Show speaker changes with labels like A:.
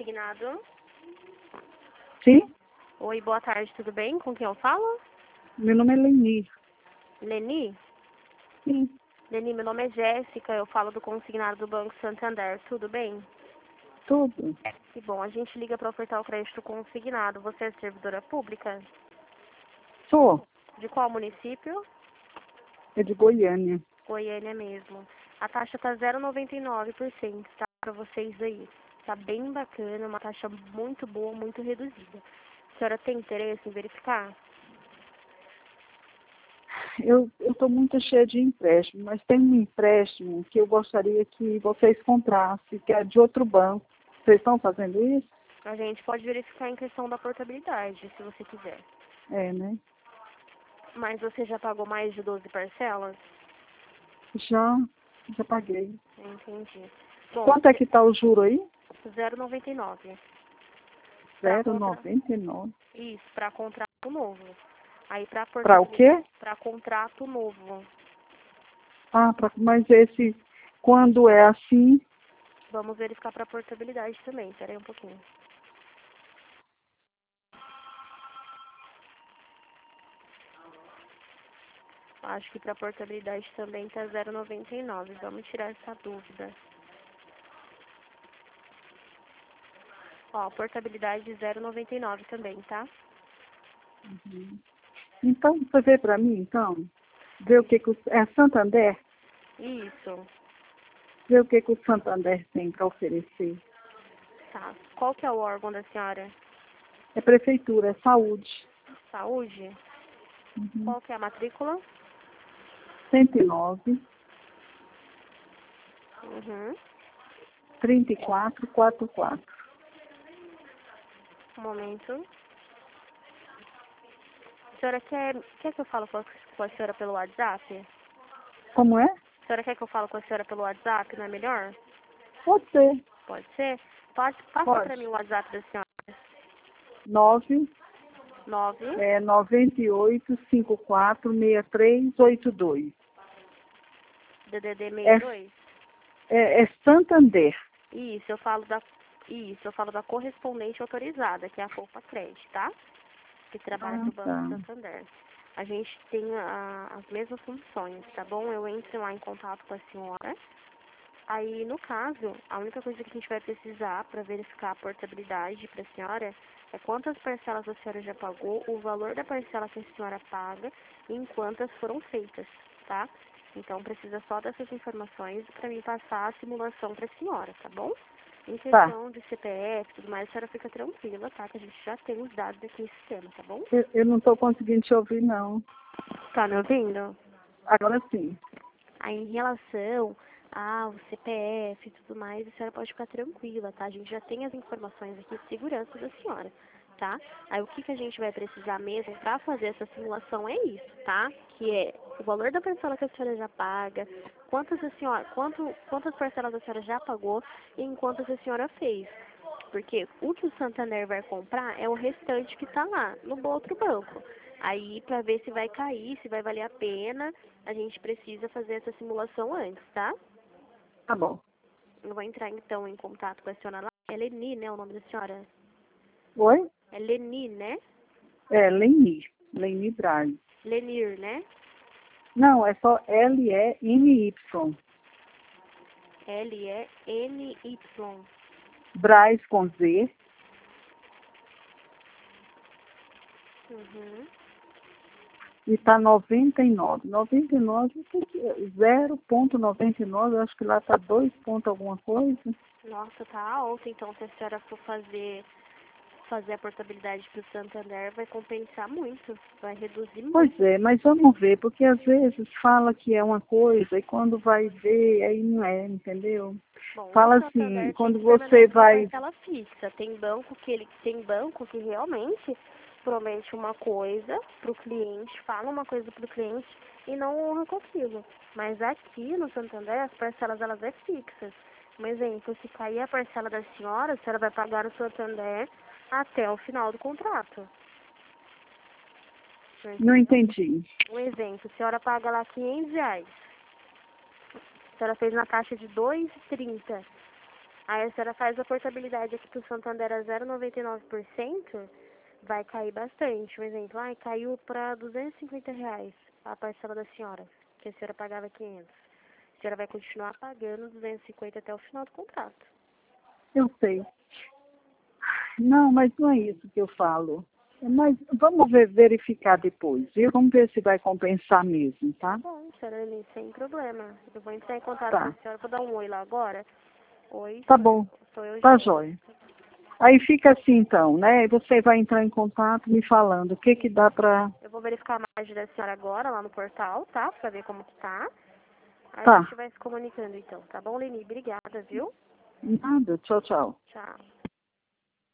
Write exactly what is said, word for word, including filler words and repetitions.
A: consignado.
B: Sim,
A: Oi, boa tarde, tudo bem? Com quem eu falo?
B: meu nome é Leni.
A: Leni?
B: Sim,
A: Leni, meu nome é Jéssica, eu falo do consignado do Banco Santander, tudo bem?
B: tudo.
A: Que bom, a gente liga para ofertar o crédito consignado. Você é servidora pública?
B: Sou,
A: De qual município?
B: é de Goiânia.
A: Goiânia mesmo. A taxa tá zero vírgula noventa e nove por cento, tá? Para vocês aí. Tá bem bacana, uma taxa muito boa, muito reduzida. A senhora tem interesse em verificar?
B: Eu estou muito cheia de empréstimo, mas tem um empréstimo que eu gostaria que vocês comprassem, que é de outro banco. Vocês estão fazendo isso?
A: A gente pode verificar em questão da portabilidade, se você quiser.
B: É, né?
A: Mas você já pagou mais de doze parcelas?
B: Já, já paguei.
A: Entendi. Bom,
B: Quanto é que está o juro aí?
A: zero vírgula noventa e nove. Para
B: zero vírgula
A: contra...
B: noventa e nove.
A: Isso, para contrato novo. Aí para
B: Para o
A: portabilidade,
B: quê?
A: para contrato novo.
B: Ah, pra, mas esse, quando é assim,
A: Vamos verificar para portabilidade também. Espera aí um pouquinho. Acho que para portabilidade também tá zero vírgula noventa e nove. Vamos tirar essa dúvida. Ó, portabilidade zero vírgula noventa e nove também, tá?
B: uhum. Então você vê para mim, então, vê o que, que o, é Santander?
A: Isso.
B: Ver o que, que o Santander tem para oferecer.
A: Tá. Qual que é o órgão da senhora?
B: É prefeitura, é saúde.
A: Saúde?
B: Uhum.
A: Qual que é a matrícula?
B: cento e nove,
A: Uhum.
B: trinta e quatro, quarenta e quatro.
A: Um momento. A senhora quer, quer que eu fale com a, com a senhora pelo WhatsApp?
B: Como é?
A: A senhora quer que eu fale com a senhora pelo WhatsApp, não é melhor?
B: Pode ser.
A: Pode ser? Pode, passa
B: Pode.
A: para mim o WhatsApp da senhora.
B: nove,
A: nove
B: é, noventa e oito, cinquenta e quatro, sessenta e três, oitenta e dois.
A: D D D
B: É,
A: sessenta e dois.
B: é, é Santander.
A: Isso, eu falo da isso, eu falo da correspondente autorizada, que é a Poupa Crédito, tá? Que trabalha
B: Ah,
A: para o Banco
B: tá.
A: Santander. A gente tem a, as mesmas funções, tá bom? Eu entro lá em contato com a senhora. Aí, no caso, a única coisa que a gente vai precisar para verificar a portabilidade para a senhora é quantas parcelas a senhora já pagou, o valor da parcela que a senhora paga e em quantas foram feitas, tá? Então, precisa só dessas informações para mim passar a simulação para a senhora, tá bom? Em
B: Tá.
A: questão de C P F e tudo mais, a senhora fica tranquila, tá? Que a gente já tem os dados aqui no sistema, tá bom?
B: Eu, eu não estou conseguindo te ouvir, não.
A: Tá me ouvindo?
B: Agora sim.
A: Aí, em relação ao C P F e tudo mais, a senhora pode ficar tranquila, tá? A gente já tem as informações aqui de segurança da senhora, tá? Aí, o que, que a gente vai precisar mesmo para fazer essa simulação é isso, tá? Que é o valor da parcela que a senhora já paga, quantas, a senhora, quanto, quantas parcelas a senhora já pagou e em quantas a senhora fez. Porque o que o Santander vai comprar é o restante que está lá, no outro banco. Aí, para ver se vai cair, se vai valer a pena, a gente precisa fazer essa simulação antes, tá?
B: Tá bom.
A: Eu vou entrar, então, em contato com a senhora lá. É Leni, né, o nome da senhora?
B: Oi?
A: É Leni, né?
B: É Leni. Leni Braz.
A: Lenir, né?
B: Não, é só L E N Y.
A: L E N Y.
B: Braz com Z.
A: Uhum.
B: E está noventa e nove. noventa e nove, zero vírgula noventa e nove, acho que lá está dois ponto alguma coisa.
A: Nossa, tá alto, então, se a senhora for fazer, fazer a portabilidade para o Santander, vai compensar muito, vai reduzir muito.
B: Pois é, mas vamos ver, porque às vezes fala que é uma coisa e quando vai ver, aí não é, entendeu?
A: Bom,
B: Fala
A: o
B: assim,
A: Santander tem
B: quando
A: que
B: você
A: permanecer a
B: vai...
A: parcela fixa. Tem banco que ele tem banco que realmente promete uma coisa para o cliente, fala uma coisa para o cliente e não honra com aquilo. Mas aqui no Santander as parcelas elas é fixas. Um exemplo, se cair a parcela da senhora, a senhora vai pagar no Santander até o final do contrato.
B: Não entendi.
A: Um exemplo, a senhora paga lá quinhentos reais. A senhora fez na taxa de dois e trinta. Aí a senhora faz a portabilidade aqui pro Santander a zero vírgula noventa e nove por cento, vai cair bastante. Um exemplo, ai, caiu para duzentos e cinquenta reais a parcela da senhora, que a senhora pagava quinhentos. A senhora vai continuar pagando duzentos e cinquenta até o final do contrato.
B: Eu sei. Não, mas não é isso que eu falo. Mas vamos ver, verificar depois, viu? Vamos ver se vai compensar mesmo, tá?
A: Bom, senhora Eli, sem problema. Eu vou entrar em contato com
B: Tá.
A: a senhora, vou dar um oi lá agora. Oi,
B: Tá
A: sou,
B: bom.
A: sou eu,
B: Tá
A: Jane.
B: jóia. Aí fica assim então, né? Você vai entrar em contato me falando o que que dá pra...
A: Eu vou verificar a margem da senhora agora lá no portal, tá? Pra ver como que tá. Aí a
B: Tá.
A: gente vai se comunicando então, tá bom, Leni? Obrigada, viu?
B: Nada. Tchau, tchau.
A: Tchau.